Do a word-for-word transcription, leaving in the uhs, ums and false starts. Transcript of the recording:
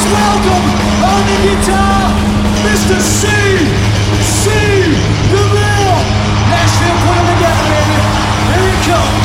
Please welcome on the guitar, Mister C. C. DeVille. Nashville, put them together, baby. Here it comes.